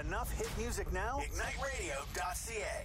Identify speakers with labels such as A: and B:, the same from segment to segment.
A: enough hit music now? IgniteRadio.ca.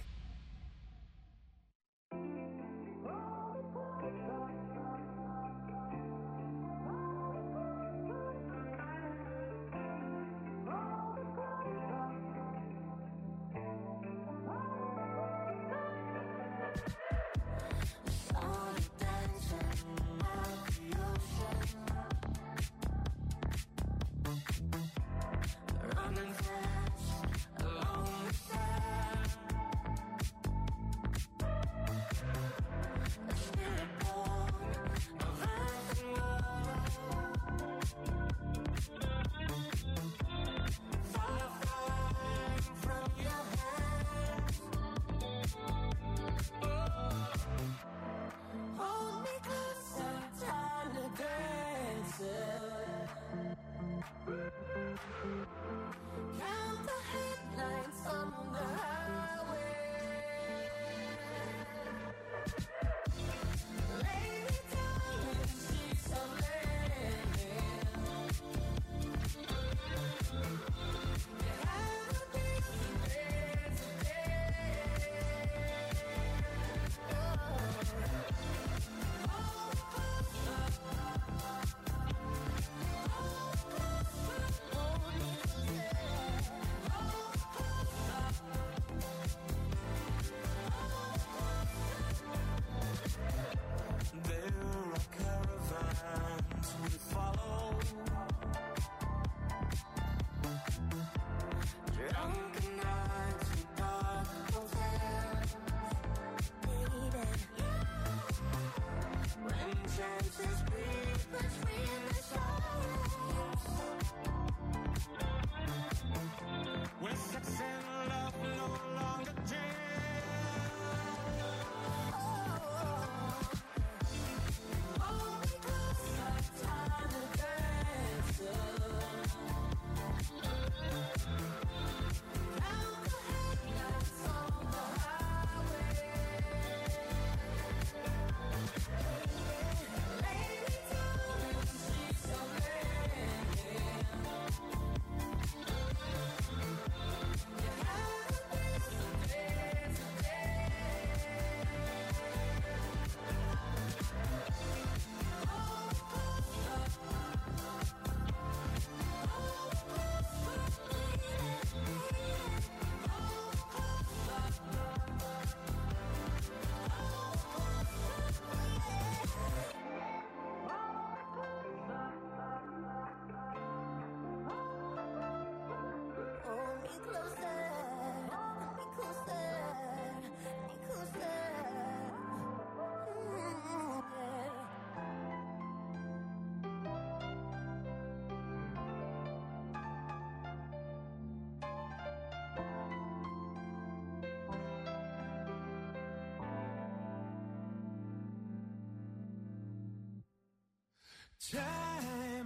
B: Time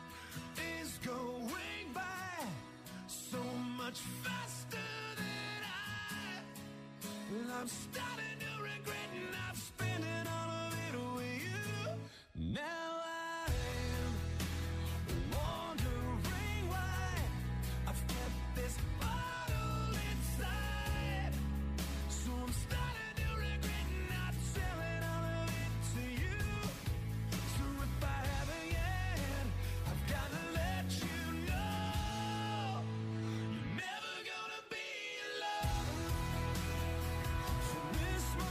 B: is going by so much faster than I'm starting to regret not spending all of it with you. Now I'm wondering why I've kept this bottle inside. So I'm starting to regret not selling all of it to you. So if I haven't yet, I've got to let you know you're never gonna be alone. So this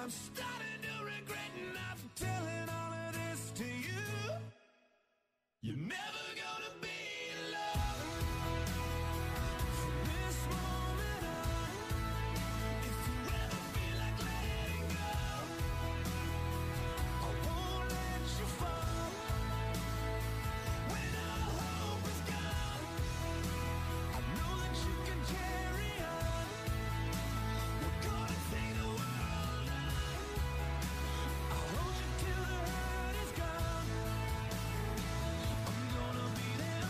B: I'm starting to regret not telling all of this to you. You're never gonna be in love from this moment on. If you ever feel like letting go, I won't let you fall. When all hope is gone, I know that you can carry on. We're gonna take the world on. I'll hold you till the hurt is gone. I'm gonna be there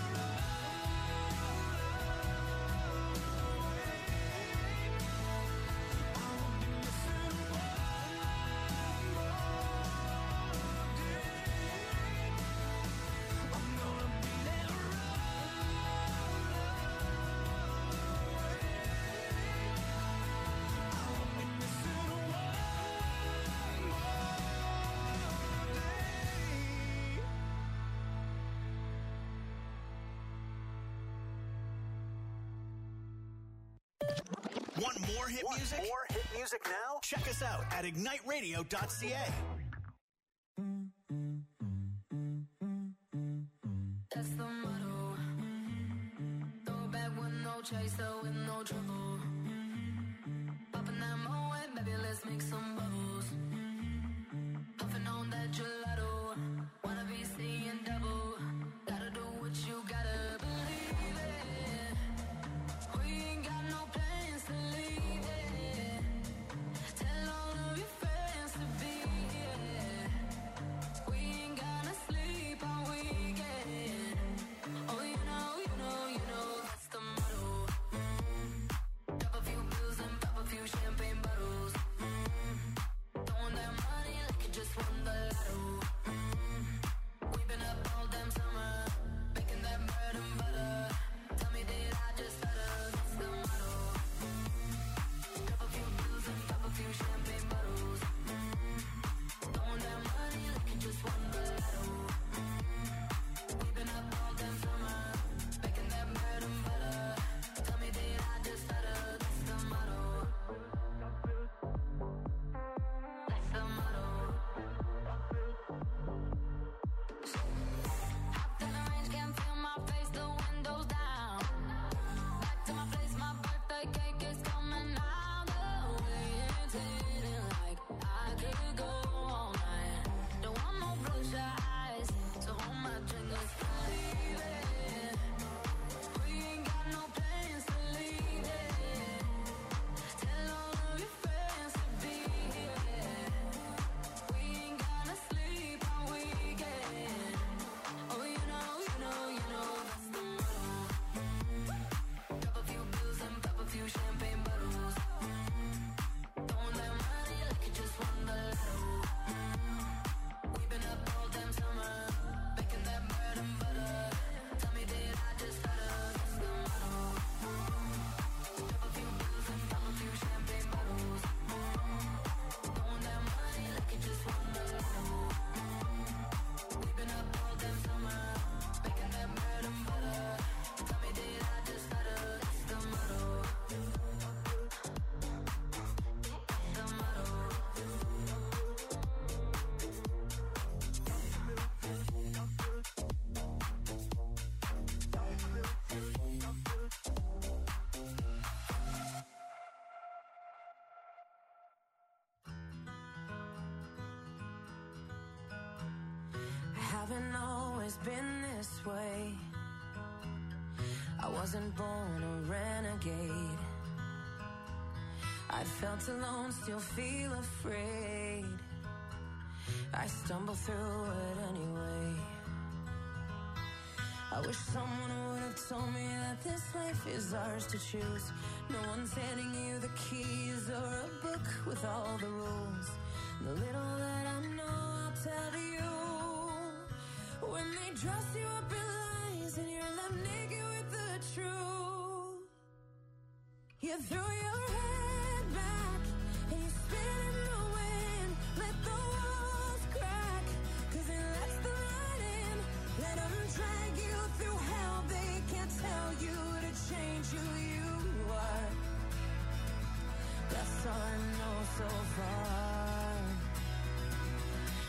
B: I won't be missing one more day. I'm gonna be there I won't be missing one more day.
A: Want more hit music? More hit music now? Check us out at igniteradio.ca.
C: That's the motto. Throw back with no chaser, with no trouble. Popping that Moet, baby, let's make some bubbles. Puffing on that gelato. Wanna be seeing double. Gotta do what you gotta believe it. We ain't got no plans to leave it. Tell all of your friends to be here. We ain't gonna sleep all weekend. Oh, you know, that's the motto. Drop a few bills and pop a few champagne bottles. Throwing that money like you just won the lotto. We've been up all damn summer, making that bread and butter. Tell me, did I just stutter? That's the motto. Drop a few bills and pop a few champagne bottles. Throwing that money like you just won the lotto. We've been up all damn summer, making that bread and butter. Tell me, did I just stutter? That's the motto. That's the motto. Hopped in the range, can't feel my face, the windows down. Back to my place, my birthday cake is coming out. The way it's hitting like I could go all night. Don't want no bloodshot eyes, so hold my drink, let's believe it. We ain't got no plans to leave it. Tell all of your friends to be here. We ain't gonna sleep all weekend. Oh, you know, that's the motto. Drop a few bills and pop a few champagne bottles. Throwing that money like you just won the lotto. We've been up all damn summer, making that bread and butter. Tell me, did I just stutter? That's the motto. Drop a few bills and pop a few champagne bottles. Throwing that money like you just won the lotto. We've been up all damn summer, making that bread and butter. Tell me, did I just stutter? That's the motto. The motto.
D: Haven't always been this way. I wasn't born a renegade. I felt alone, still feel afraid. I stumble through it anyway. I wish someone would have told me that this life is ours to choose. No one's handing you the keys or a book with all the rules. The little that I know, I'll tell to you. When they dress you up in lies and you're left naked with the truth, you throw your head back and you spin in the wind. Let the walls crack, 'cause it lets the light in. Let them drag you through hell. They can't tell you to change who you are. That's all I know so far.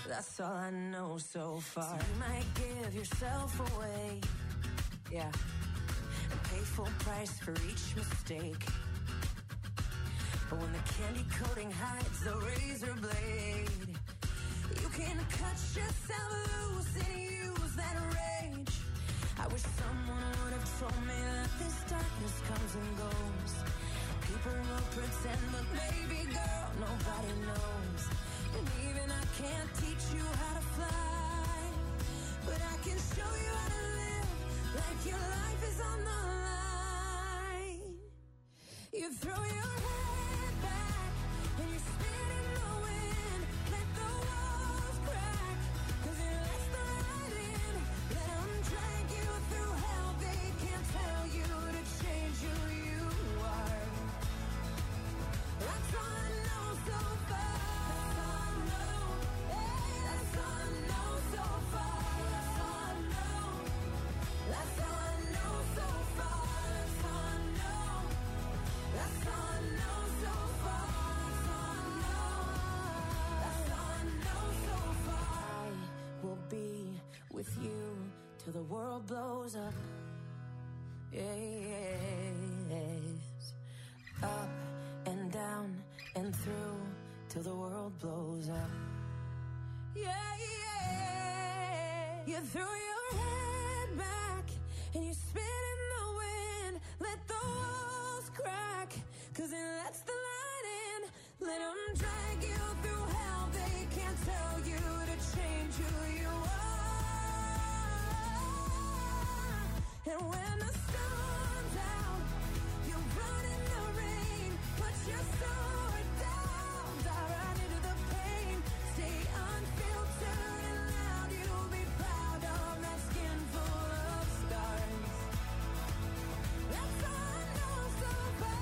D: That's all I know so far. So you might give yourself away, yeah, and pay full price for each mistake. But when the candy coating hides the razor blade, you can cut yourself loose and use that rage. I wish someone would have told me that this darkness comes and goes. People will pretend, but baby girl, nobody knows. And even I can't teach you how to fly, but I can show you how to live like your life is on the line. You throw your head back and you spin in the wind. Let the walls crack, 'cause it lets the light in. Let them drag you through hell. They can't tell you to change who you are. That's all I know so far. That's all I know. That's all I know so far. That's all I know. That's all I know so far. That's all I know. That's all I know so far. That's all I know. That's all I know so far. I will be with you till the world blows up. Yes. Up and down and through till the world blows up. Yeah, yeah. You throw your head back and you spin in the wind. Let the walls crack, 'cause it lets the light in. Let them drag you through hell. They can't tell you to change who you are. And when the sun's out, you run in the rain. Put your sword down, dive right into the pain. Stay unfiltered and loud. You'll be proud of that skin full of scars. That's all I know so far.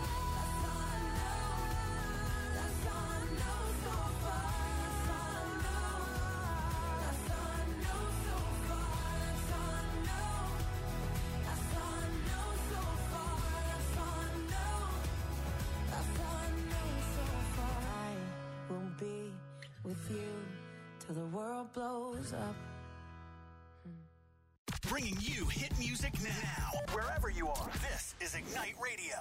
D: That's all I know. That's all I know so far. That's all I know. That's all I know so far. That's all I know. That's all I know so far. That's all I know. That's all I know so far. I will be with you till the world blows up.
A: Bringing you hit music now. Wherever you are, this is Ignite Radio.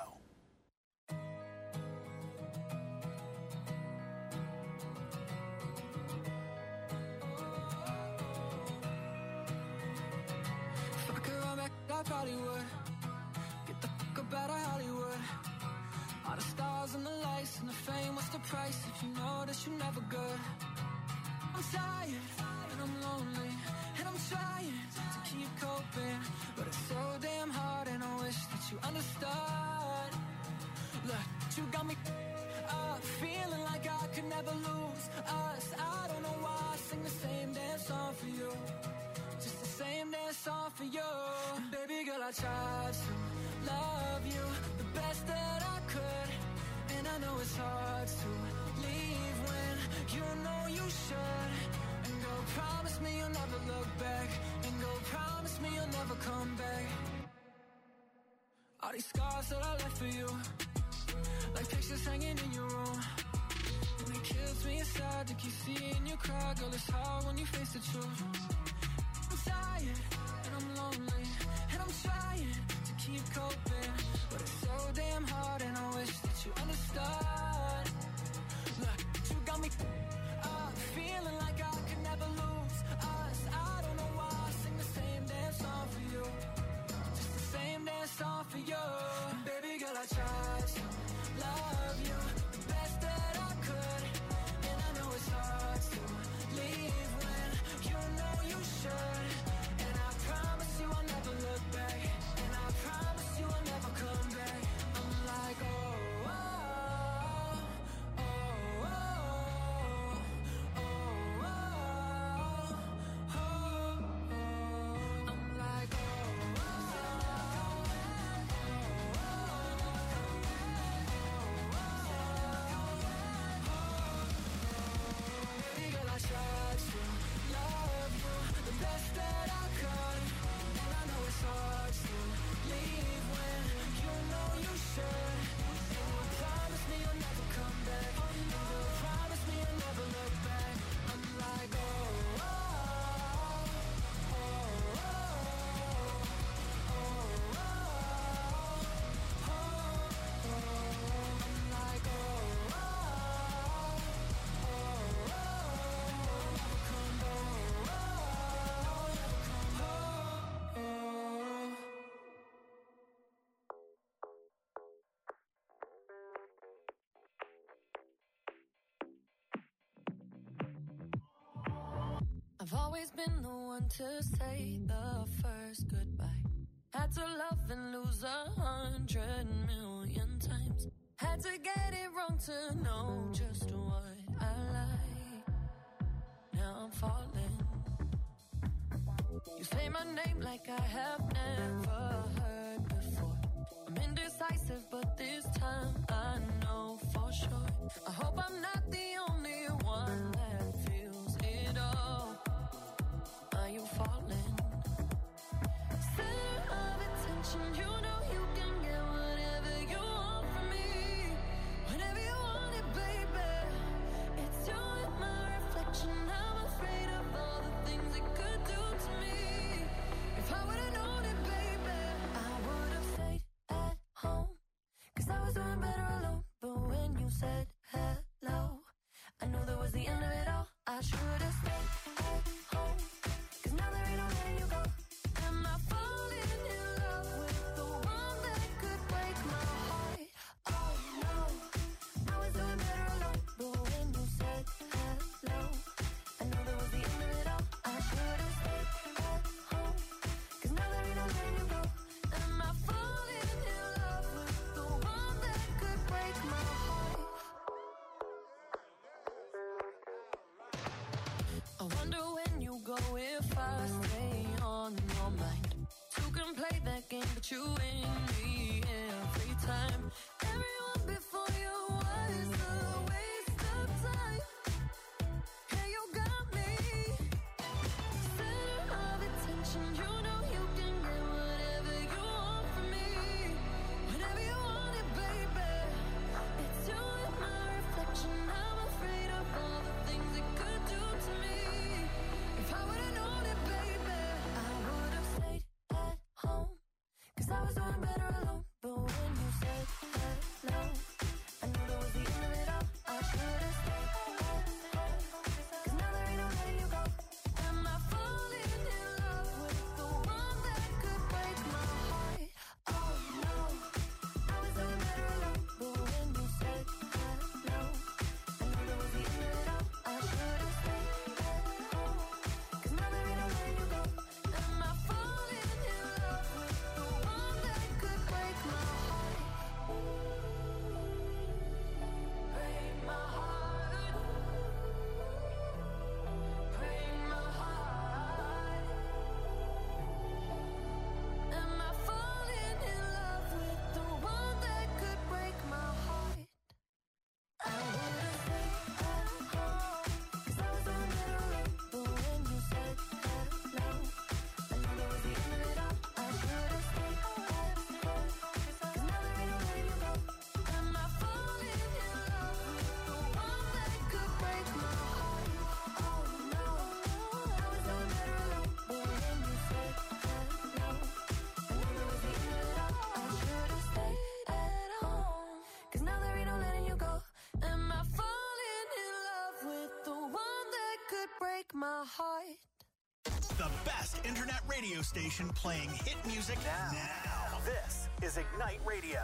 B: If I could run back, I probably would. Get the fuck up out of Hollywood. All the stars and the lights and the fame, what's the price if you know that you're never good? I'm tired and I'm lonely and I'm trying to keep coping, but it's so damn hard and I wish that you understood. Look, you got me up, feeling like I could never lose us. I don't know why I sing the same damn song for you, just the same damn song for you. And baby girl, I tried to love you the best that I could, and I know it's hard to leave when you know you should. And go promise me you'll never look back, and go promise me you'll never come back. All these scars that I left for you, like pictures hanging in your room, and it kills me inside to keep seeing you cry. Girl, it's hard when you face the truth. I'm tired and I'm lonely and I'm trying to keep coping, but it's so damn hard and I wish that you understood. Look, you got me up, feeling like I could never lose us. I don't know why I sing the same damn song for you, just the same damn song for you. And baby girl, I tried to love you the best that I could, and I know it's hard to leave when you know you should. And I promise you
D: always been the one to say the first goodbye. Had to love and lose 100 million times. Had to get it wrong to know just what I like. Now I'm falling. You say my name like I have never heard before. I'm indecisive, but this time I know for sure. I hope I'm not the only one that feels it all. Are you falling? Center of attention, you know you can get whatever you want from me. Whenever you want it, baby. It's you and my reflection. I'm afraid of all the things it could do to me. If I would've known it, baby, I would've stayed at home. 'Cause I was doing better alone. But when you said hello, I knew that was the end of it all. I should've stayed at home. 'Cause now there ain't no letting you go. Am I falling in love with the one that could break my heart? Oh no, I was doing better alone. But when you said hello, I knew that was the end of it all. I should've stayed at home. 'Cause now there ain't no letting you go. Am I falling in love with the one that could break my heart? I wonder when you go if I stay on your mind. Two can play that game, but you win me every time. Everyone before you was a waste of time. Yeah, you got me. Center of attention, you know you can get whatever you want from me. Whenever you want it, baby. It's you and my reflection. I'm afraid of all the things it could do to me. If I would've known it, baby, I would've stayed at home. 'Cause I was doing better alone. But when you said hello, I knew that was the end of it all. I should've stayed at home. 'Cause now there ain't no letting you go. Am I falling in love with the one that could break my heart? Oh no, I was doing better alone. But when you said hello, I knew that was the end of it all. I should've stayed at home. 'Cause now there ain't no letting you go. Am I falling in love with the one that could break my heart? Break my heart. Break my heart. Am I falling in love with the one that could break my heart? I would've stayed at home. 'Cause I was doing better alone. But when you said hello, I knew that was the end of it all. I should've stayed at home. 'Cause now there ain't no letting you go. Am I falling in love with the one that could break my heart? Oh no, I was doing better alone. But when you said hello, I knew that was the end of it all. I should've stayed at home. 'Cause now there ain't no letting you go. Am I falling in love with the one that could break my heart?
A: The best internet radio station playing hit music now. This is Ignite Radio.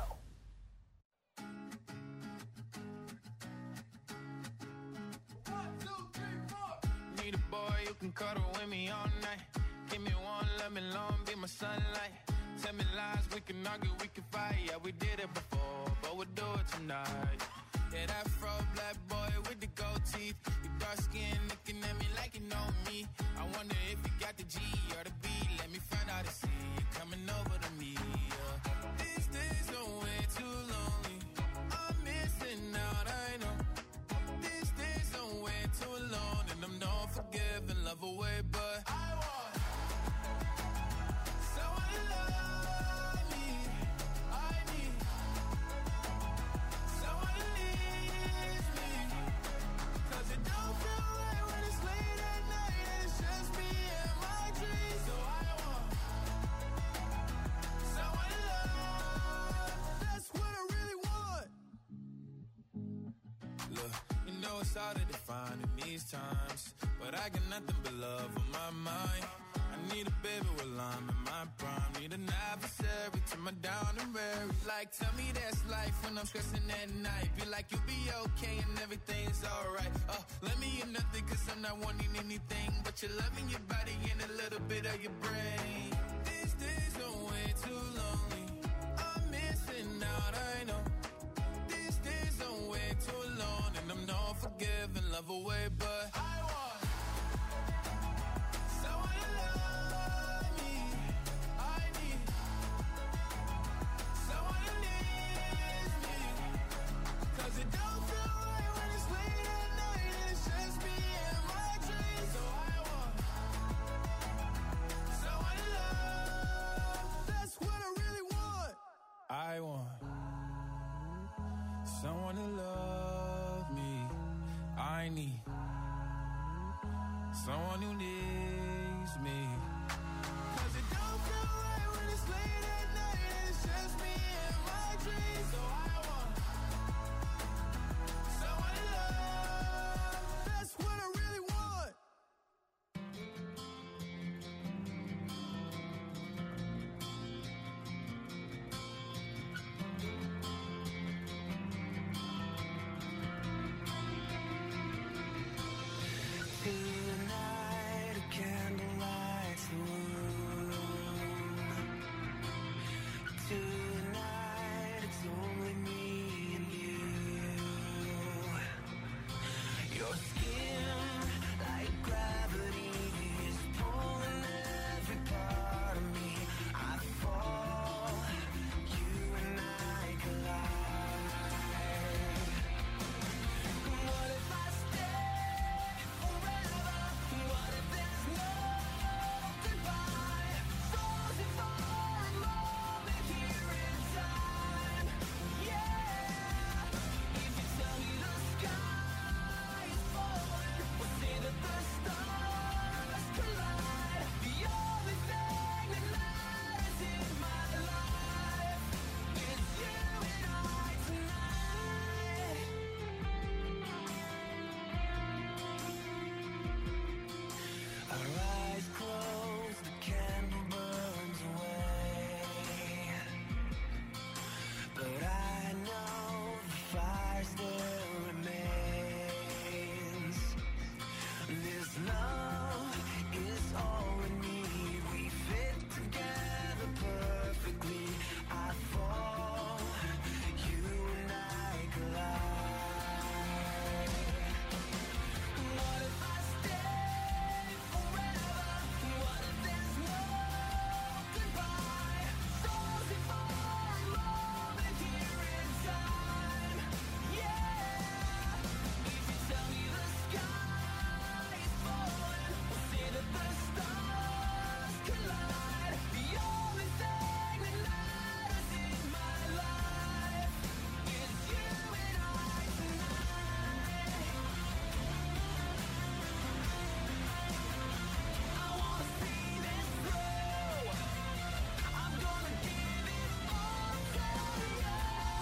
E: Need a boy who can cuddle with me all night. Give me one, let me long, be my sunlight. Tell me lies, we can argue, we can fight. Yeah, we did it before, but we'll do it tonight. Yeah, that fro black boy with the gold teeth. Your dark skin looking at me like you know me. I wonder if you got the G or the B. Let me find out and see you coming over to me. Yeah. These days are way too lonely. I'm missing out, I know. These days are way too alone, and I'm not forgiving, love away, but I want someone to love me. I need someone to leave me. 'Cause it don't feel right when it's late at night and it's just me and my dreams. So I want it's harder to find in these times, but I got nothing but love on my mind. I need a baby while I'm in my prime. Need an adversary to my down and weary. Like, tell me that's life when I'm stressing at night. Be like, you'll be okay and everything's alright. Let me in nothing cause I'm not wanting anything but your love and your body and a little bit of your brain. These days are way too lonely. I'm missing out, I know. These days are way too long and I'm not forgiving love away, but I want someone to love me. I need someone who needs me. Cause it don't feel right when it's late at night and it's just me and my dreams. So I want someone to love. That's what I really want. I want someone to love me. I need someone who needs me. Cause it don't feel right when it's late at night and it's just me and my dreams. So I want someone to love. That's what I really want.
B: Tonight, a candlelight's the room. Tonight, it's only me and you. Your skin, like gravity, is pulling every part of me. I fall, you and I collide. What if I stay forever? What if there's no goodbye? Frozen for a moment here in time. Yeah. If you tell me the sky is falling, we'll see that the stars collide. The only thing that matters in my life is you and I tonight. Our eyes close, the candle burns away. But I know the fire still remains. This love is all we need. We fit together perfectly. I fall, you and I collide. What if I stay forever? What if there's no goodbye? Frozen for a moment here in time. Yeah. If you tell me the sky is falling, we'll see that the stars collide. The only thing that matters in my life is you and I tonight. I wanna see this through. I'm gonna give it all to you.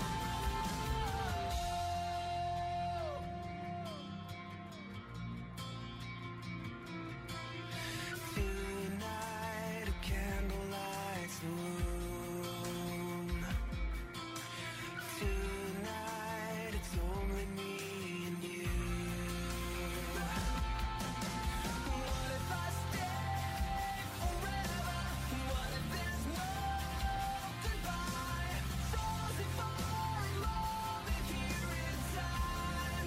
B: Tonight, a candle lights the room. Tonight, it's only me and you. What if I stay forever? What if there's no goodbye? Frozen for a moment here in time.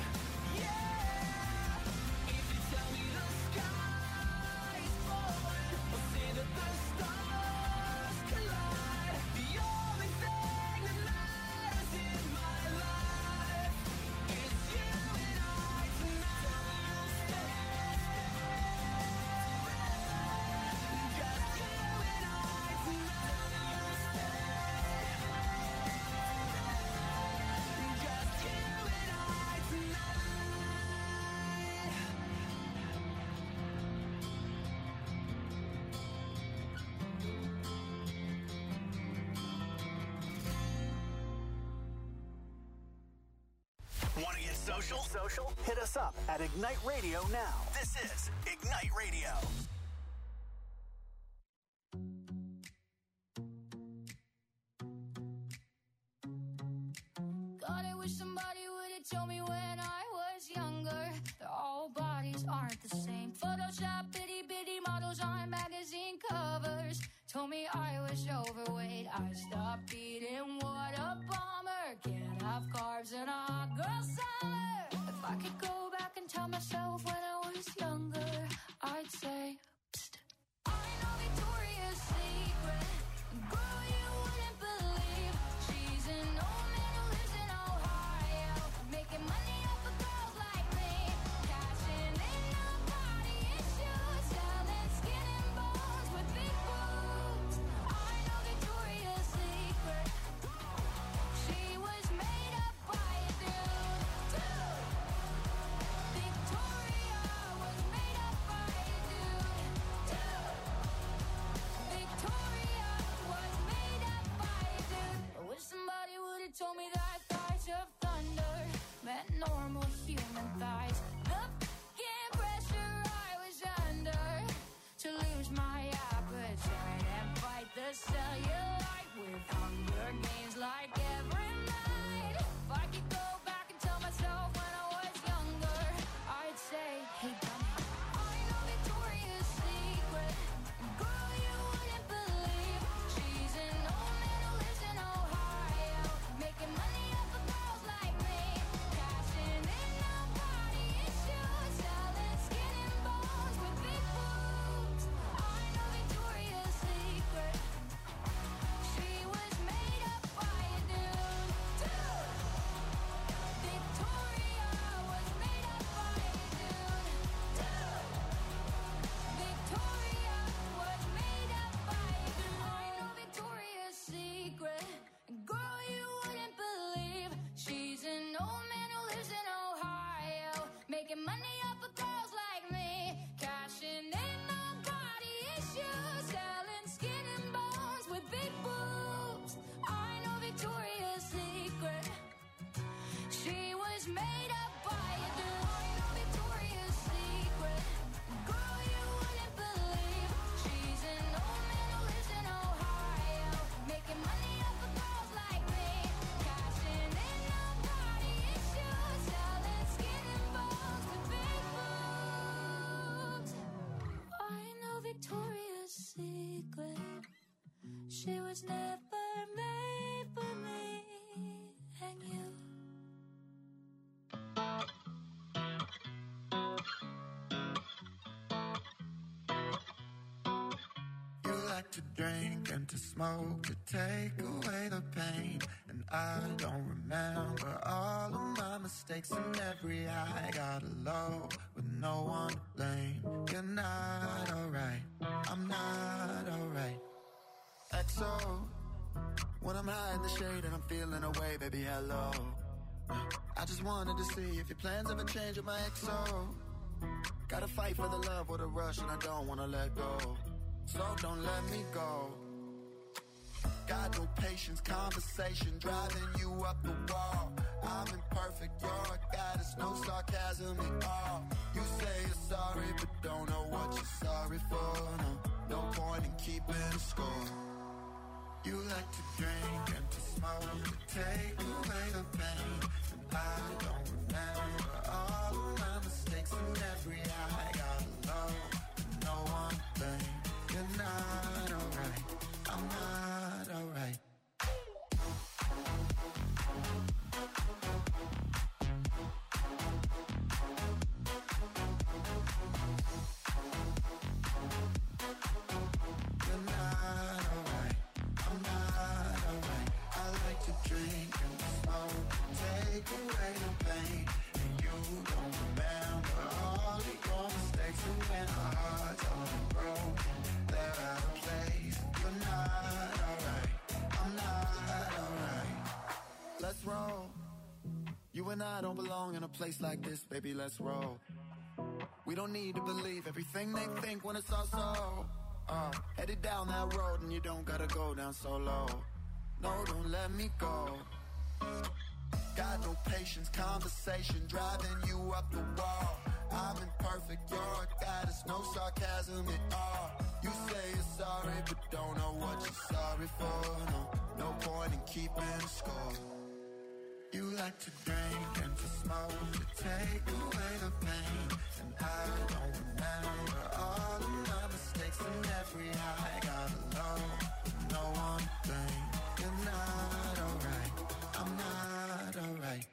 B: Yeah. If you tell me the sky is falling, we'll see that the stars collide. The only thing that matters in my life is you and I tonight. Just you and I tonight. Just you and I
A: Want to get social? Hit us up at Ignite Radio now. This is Ignite Radio.
C: God, I wish somebody would have told me when I was younger that all bodies aren't the same. Photoshop itty bitty models on magazine covers told me I was overweight. I stopped eating, what a bummer. Can't have carbs in a hot girl summer. If I could go back and tell myself when I was younger, I'd say, psst, I know Victoria's Secret. Girl, you wouldn't believe she's an old man who lives in Ohio, making money off of girls like me, cashing in on body issues, selling skin and bones with big boobs. I know Victoria's Secret. She was made up by a dude, too. Victoria was made up by a dude, too. Victoria was made up by a dude. I wish somebody would have told me that thighs of thunder meant normal human thighs. The f***ing pressure I was under to lose my appetite and fight the cellulite with hunger gains like every night. If I could go back and tell myself when I was younger, I'd say, hey, dummy, I know Victoria's Secret. Girl, you wouldn't believe she's an old man who lives in Ohio, making money off of girls like me, cashing in on body issues, selling skin and bones with big boobs. I know Victoria's Secret. She was made up by a dude, too. Victoria was made up by a dude, too. Victoria was made up by a dude. I know Victoria's Secret. Girl, you wouldn't believe she's an old man who lives in Ohio, making money off of girls like me, cashing in on body issues, selling skin and bones with big boobs. I know Victoria's Secret. She was made up by a dude. I know Victoria's Secret. Girl, you wouldn't believe she's an old man who lives in Ohio, making money off of girls like me, cashing in on body issues, selling skin and bones with big boobs. I know Victoria's Secret. She was never made for me and you.
F: You like to drink and to smoke to take away the pain. And I don't remember all of my mistakes and every high. Got low with no one to blame. You're not alright, I'm not alright. XO, when I'm high in the shade and I'm feeling away, baby, hello. I just wanted to see if your plans ever change with my XO. Gotta fight for the love with a rush and I don't wanna let go. So don't let me go. Got no patience, conversation driving you up the wall. I'm imperfect, you're a goddess, no sarcasm at all. You say you're sorry, but don't know what you're sorry for. No point in keeping score. You like to drink and to smoke to take away the pain. And I don't remember all of my mistakes and every high. Got low, no one to blame. You're not alright, I'm not alright. You're not alright, I'm not alright. I like to drink and to smoke, take away the pain. And you don't remember all of your mistakes. And when our hearts are broken, they're out of place. You're not alright, I'm not alright. Let's roll. You and I don't belong in a place like this, baby, let's roll. We don't need to believe everything they think when it's all so. Headed down that road and you don't gotta go down so low. No, don't let me go. Got no patience, conversation driving you up the wall. I'm imperfect, you're a goddess, no sarcasm at all. You say you're sorry, but don't know what you're sorry for. No point in keeping score. You like to drink and to smoke to take away the pain. And I don't remember all of my mistakes and every high. Gotta know one thing, you're not alright. I'm not alright.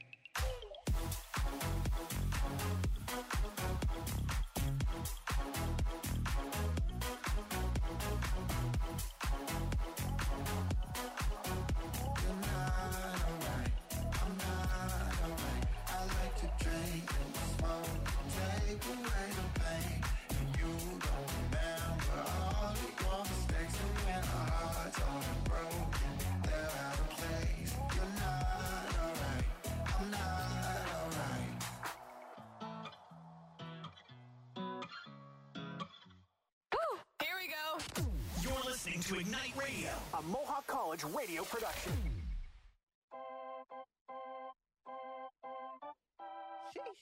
A: Listening to Ignite Radio, a Mohawk College radio production.
G: Sheesh.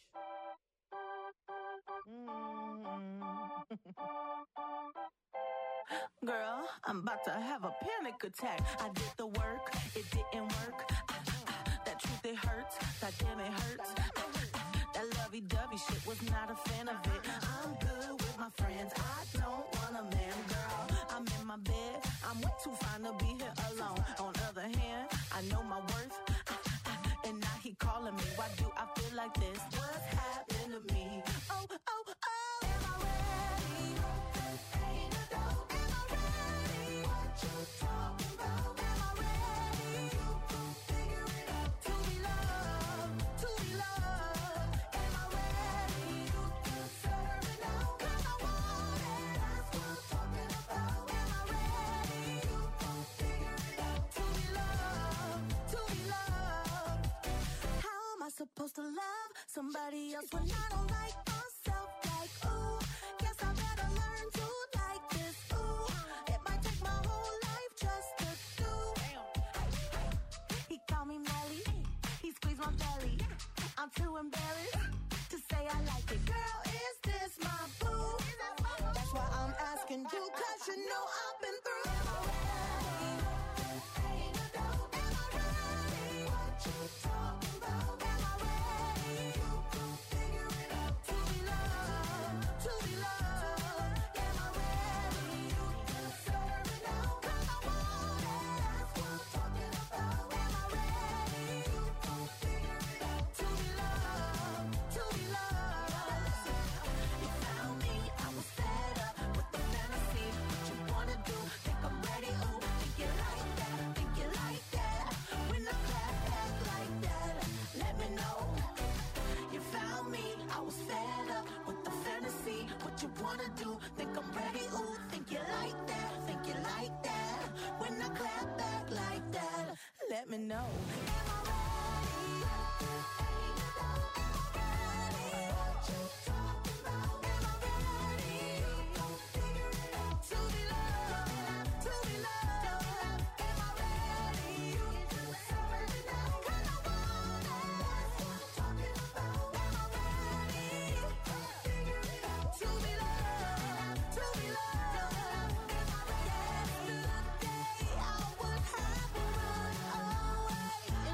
G: Girl, I'm about to have a panic attack. I did the work, it didn't work. That truth, it hurts. That damn, it hurts. That lovey-dovey shit was not a fan of it. I'm good with my friends. I don't want a man, girl. I'm in my bed. I'm way too fine to be here alone. On the other hand, I know my worth. And now he calling me. Why do I feel like this? What's happened to me? Oh, oh, oh. Am I ready? Ain't a dope. Am I ready? What you talking about? Am I ready? You can figure it out. To be loved. To be loved. Am I ready? You can serve it now. 'Cause I want it. That's what I'm talking about. Am I ready? You can figure it out. To be loved. To be loved. How am I supposed to love somebody else when I don't like myself? Like, ooh, guess I better learn to like this. Ooh, it might take my whole life just to do. He called me Melly, he squeezed my belly. I'm too embarrassed to say I like it. Girl, is this my boo? That's why I'm asking you, 'cause you know I've been through. Am I ready? Ain't a doubt. Am I ready? What you talking about? Am I ready? You can figure it out. To be loved. To be loved. Am I ready? You can serve it now. 'Cause I want it. That's what I'm talking about. Am I ready? You can figure it out. To be loved. To be loved. You found me. I was fed up with the fantasy. What you wanna do? Think I'm ready? Ooh, think you like that? Think you like that? When I clap back like that, let me know. You found me. I was fed up with the fantasy. What you wanna do? Think I'm ready? Ooh, think you like that? Think you like that? When I clap back like that, let me know. Am I ready? Ain't a doubt. Am I ready? What you talking about? Am I ready? You gon' figure it out. To be loved. To be loved. Am I ready? You can serve it now. 'Cause I want it. That's what I'm talking about. Am I ready? You gon' figure it out. To be loved. To be loved. Am I ready? Yesterday I would have run away.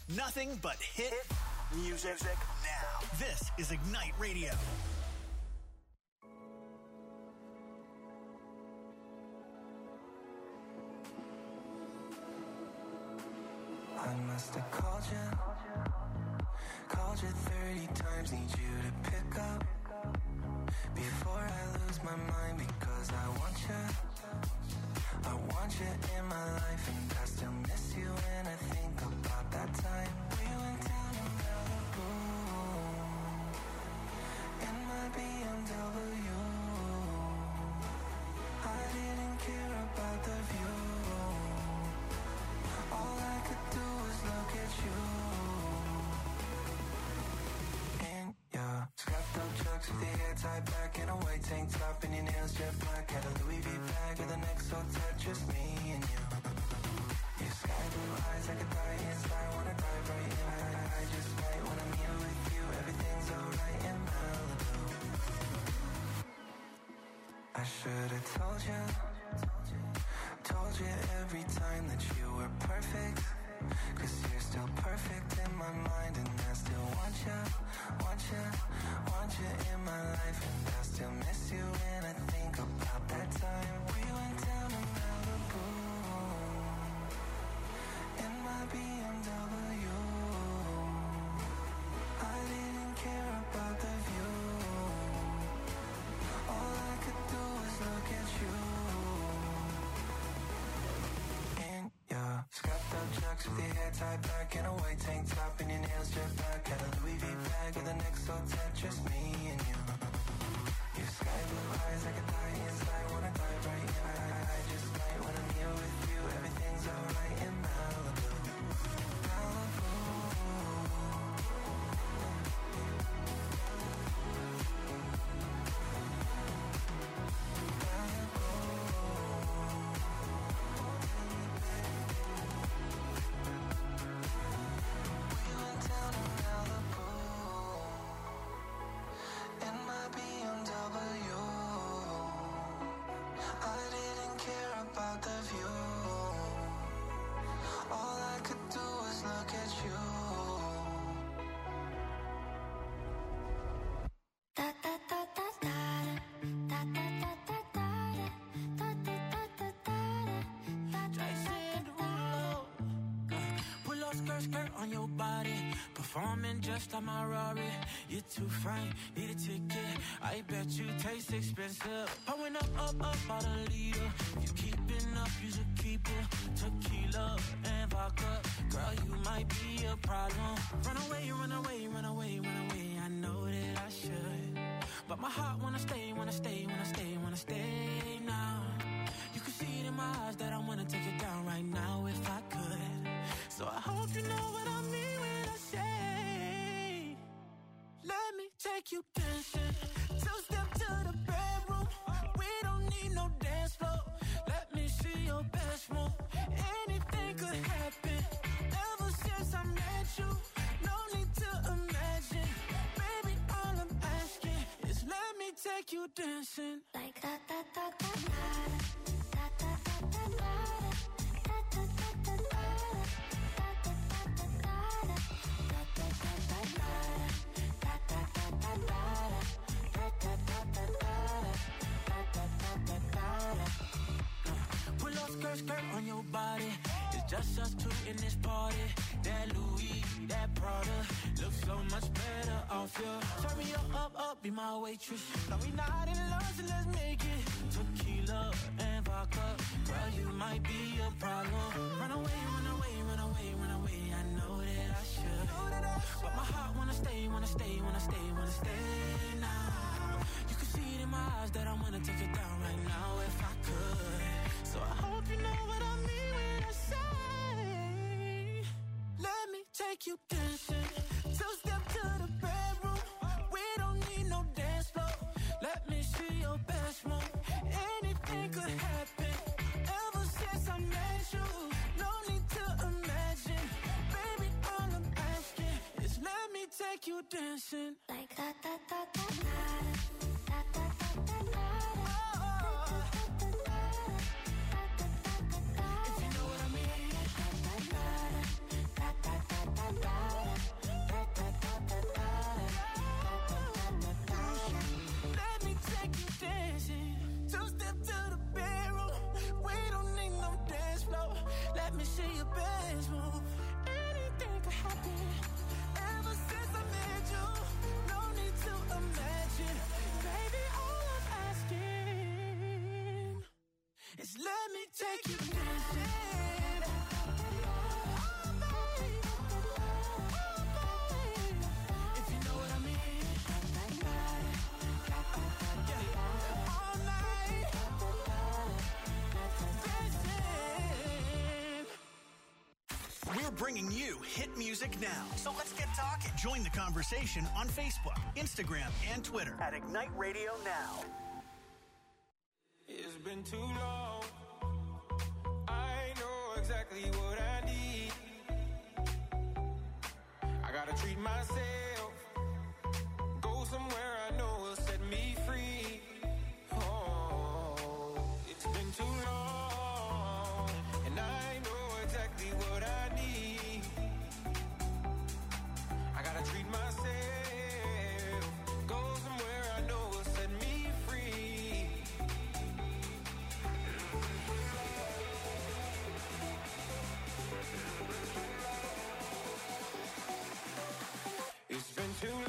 A: Nothing but hit music now. This is Ignite Radio.
B: I must have called you 30 times, need you to pick up before I lose my mind, because I want you in my life, and I still miss you when I think about that time we went down to Malibu in my BMW. I didn't care about the view. All I could do was look at you. In your scrapped up chucks with your hair tied back in a white tank top and your nails jet black. Had a Louis V bag with an XO tat, just me and you. Your sky blue eyes, I could die inside, wanna dive right in. I just might when I'm here with you, everything's alright in Malibu. I should've told you every time that you were perfect, 'cause you're still perfect in my mind, and I still want you in my life, and I still miss you when I think about that time we went down to Malibu in my BMW. I didn't care about the view. All I could do was look at you. Yeah, scrapped up chucks with your hair tied back in a white tank top and your nails jet black. Had a Louis V bag with an XO tat, just me and you. Your sky blue eyes, I could die inside, wanna dive right in. I just might when I'm here with you, everything's alright in Malibu. Malibu.
H: Skirt on your body, performing just like my Rari. You're too fine, need a ticket. I bet you taste expensive. Pouring up about a liter. If you keeping up, you should keep it. Tequila and vodka, girl, you might be a problem. Run away, run away, run away, run away. I know that I should, but my heart wanna stay, wanna stay, wanna stay, wanna stay now. You can see it in my eyes that I wanna take it down right now if I could. So I hope you know what I mean when I say, let me take you dancing. Two-step to the bedroom. We don't need no dance floor. Let me see your best move. Anything could happen. Ever since I met you, no need to imagine. Baby, all I'm asking is let me take you dancing.
C: Like that, that, that, that, that.
H: Skirt on your body. It's just us two in this party. That Louis, that Prada looks so much better off you. Turn me up, be my waitress. No, we not in love, so let's make it. Tequila and vodka, girl, you might be a problem. Run away, run away, run away, run away. I know that I should, but my heart wanna stay, wanna stay, wanna stay, wanna stay now. You can see it in my eyes that I wanna take it down right now if I could. So I hope you know what I mean when I say, let me take you dancing. Two-step to the bedroom. We don't need no dance floor. Let me see your best move. Anything could happen. Ever since I met you, no need to imagine. Baby, all I'm asking is let me take you dancing.
C: Like that, that, that, that, that. That, that, that, that, that. If you know what I mean.
H: me see your best move. Anything could happen. Ever since I met you, no need to imagine. Baby, all I'm asking is let me take you dancing. Oh, babe. If you know what I mean. All night. Dancing.
A: We're bringing you hit music now. So let's get talking. Join the conversation on Facebook, Instagram, and Twitter at Ignite Radio Now.
E: It's been too long. I know exactly what I need. I gotta treat myself. Go somewhere I know will set me free. Oh, it's been too long. And I know exactly what I need. I gotta treat myself. Go somewhere I know will set me free. It's been too long.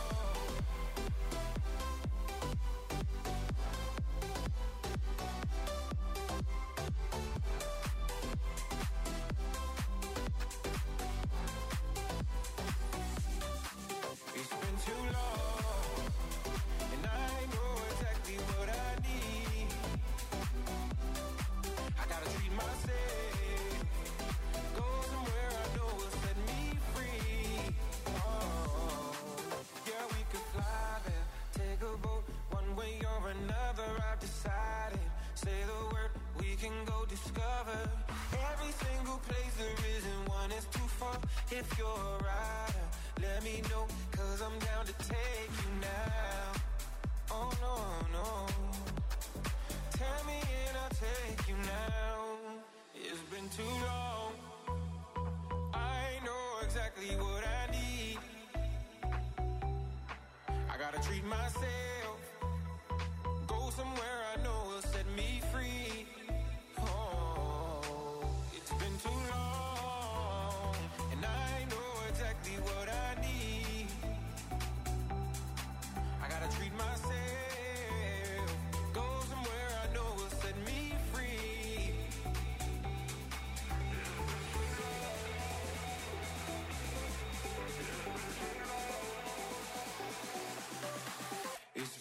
E: It's been too long, and I know exactly what I need. I gotta treat myself. Go somewhere I know will set me free. Oh, yeah, we could fly there, take a boat, one way or another. I've decided. Say the word, we can go discover every single place there isn't one is too far. If you're a rider, let me know, 'cause I'm down to take you now. Oh no, no. Tell me and I'll take you now. It's been too long. I know exactly what I need. I gotta treat myself. Go somewhere I know will set me free. Oh, it's been too long, and I know exactly what I need. I gotta treat myself. Go somewhere I know will set me free. It's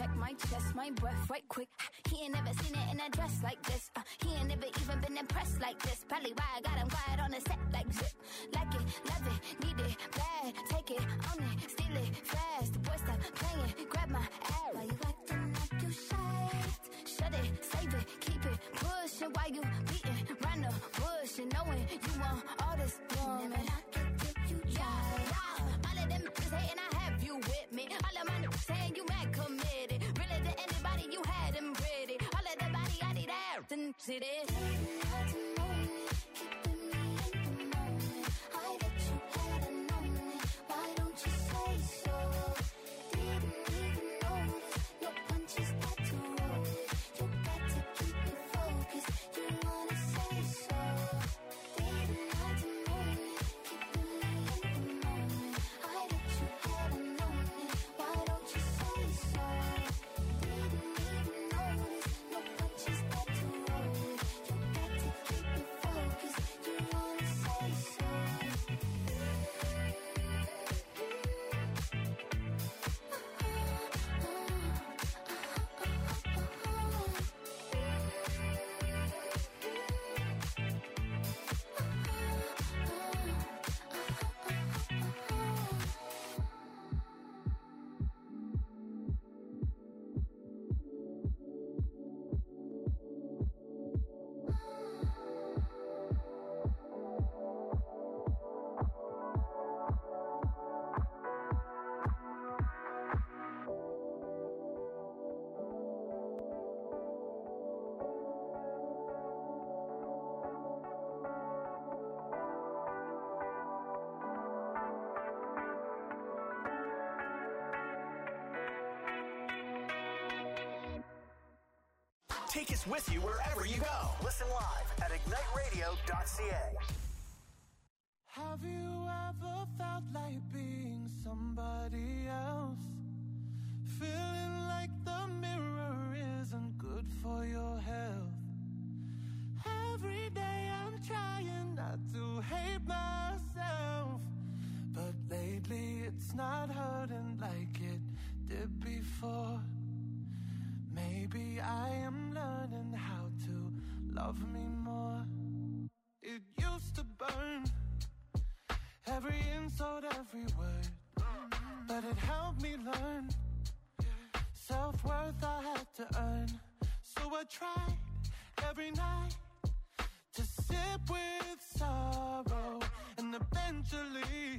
C: check my chest, my breath right quick. He ain't never seen it in a dress like this. He ain't never even been impressed like this. Probably why I got him quiet on the set like zip. Like it, love it, need it, bad. Take it, own it, steal it, fast. The boy stop playing, grab my ass. Why you acting like you shy? Shut it, save it, keep it, pushing. Why you beating round the bush and knowing you want all this woman? Never knock it till you try. All of them just hating, I have you with me. All of my niggas saying you mad committed. Really to anybody you had them ready. All of the body I need out and see this.
A: Take us with you wherever you go. Listen live at igniteradio.ca.
B: Have you ever felt like being somebody else? Feeling like the mirror isn't good for your health. Every day I'm trying not to hate myself, but lately it's not hurting like it did before. Maybe I am learning how to love me more. It used to burn, every insult, every word, but it helped me learn. Self-worth I had to earn, so I tried every night to sip with sorrow, and eventually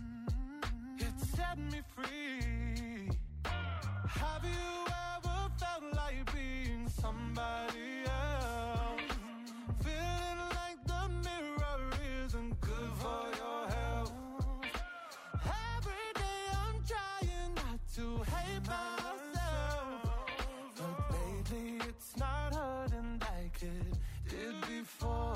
B: it set me free. Have you ever felt like being somebody else? Feeling like the mirror isn't good for your health. Every day I'm trying not to hate myself, but lately it's not hurting like it did before.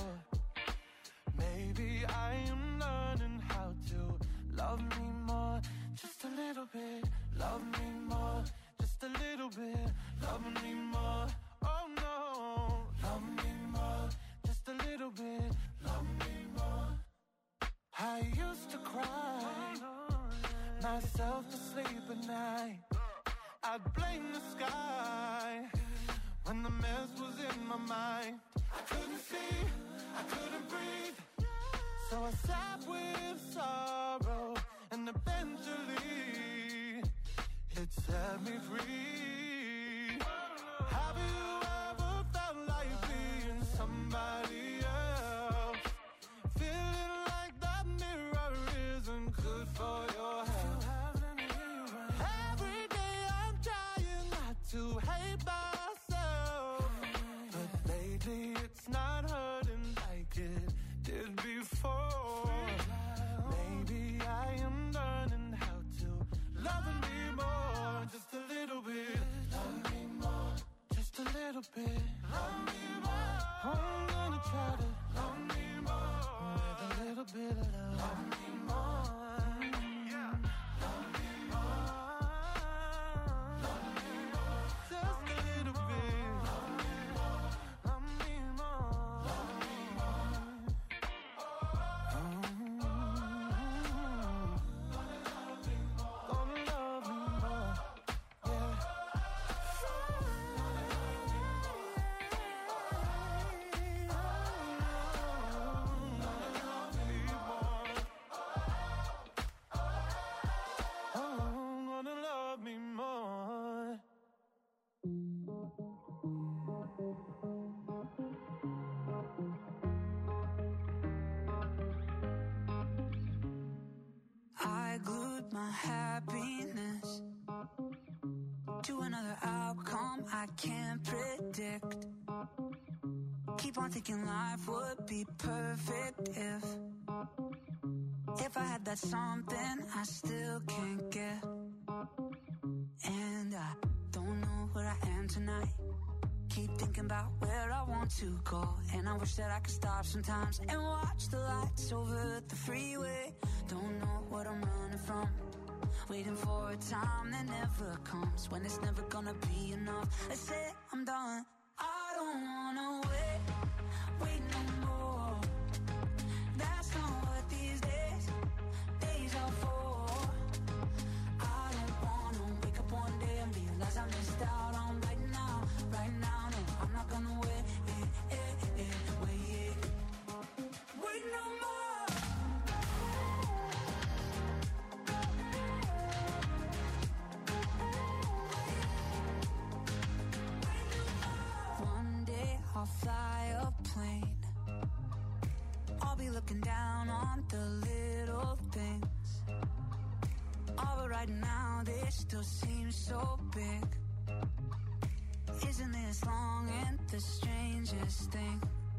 B: Maybe I am learning how to love me more. Just a little bit, love me more. Just a little bit, love me more. Oh no, love me more. Just a little bit, love me more. I used to cry myself to sleep at night. I'd blame the sky when the mess was in my mind. I couldn't see, I couldn't breathe, so I sat with sorrow, and eventually it set me free. Have you ever felt like being somebody else? Feeling like that mirror isn't good for your health. Every day I'm trying not to hate myself, but lately it's not hurting like it did before. Maybe I am learning how to love me more. Just a little bit, love me more. Just a little bit, love me more. I'm gonna try to love me more with a little bit of love. Love me more. Yeah. Love me more. Love me more. Just a little
D: to another outcome I can't predict. Keep on thinking life would be perfect if I had that something I still can't get. And I don't know where I am tonight. Keep thinking about where I want to go, and I wish that I could stop sometimes and watch the lights over the freeway. Don't know what I'm running from, waiting for a time that never comes, when it's never gonna be enough. I say I'm done. I don't wanna wait no more. That's not what these days are for. I don't wanna wake up one day and realize I missed out on right now. No, I'm not gonna wait no more. One day I'll fly a plane. I'll be looking down on the little things. But right now they still seem so big. Isn't this long and the strangest thing?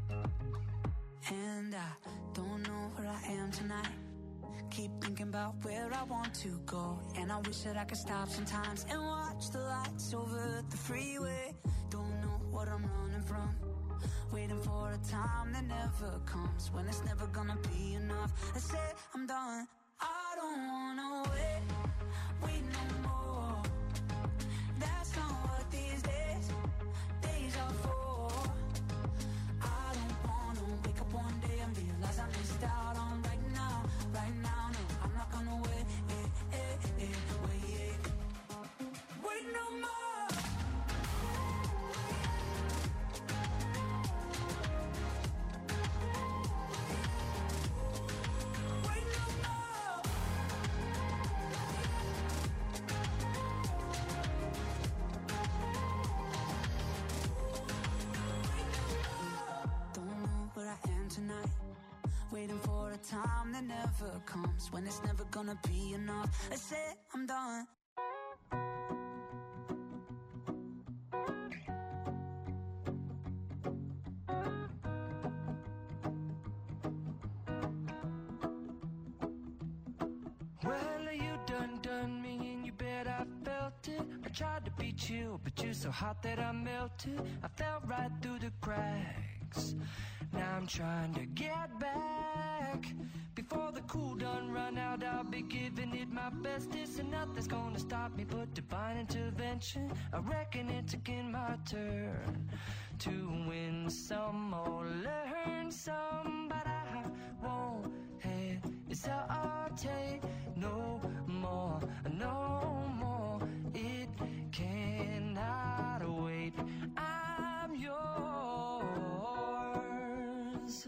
D: And I don't know where I am tonight. Keep thinking about where I want to go, and I wish that I could stop sometimes and watch the lights over the freeway. Don't know what I'm running from, waiting for a time that never comes, when it's never gonna be enough. I say I'm done. I don't wanna wait no more. That's not what these days are for. I don't wanna wake up one day and realize I missed out on right now. No, I'm not gonna wait no more. Wait no more. Don't know where I am tonight, waiting for a time that never comes, when it's never gonna be enough. I say I'm done.
B: Well, you done me, and you bet I felt it. I tried to be chill, but you're so hot that I melted. I fell right through the cracks. Now I'm trying to get back. Before the cool done run out, I'll be giving it my best. This and nothing's gonna stop me but divine intervention. I reckon it's again my turn to win some or learn some, but I won't hesitate no more, no more. It cannot wait. I'm yours.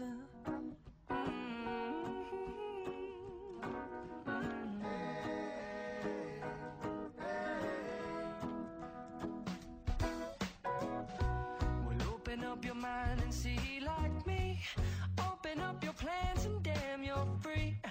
B: Well, open up your mind and see like me. Open up your plans and damn, you're free.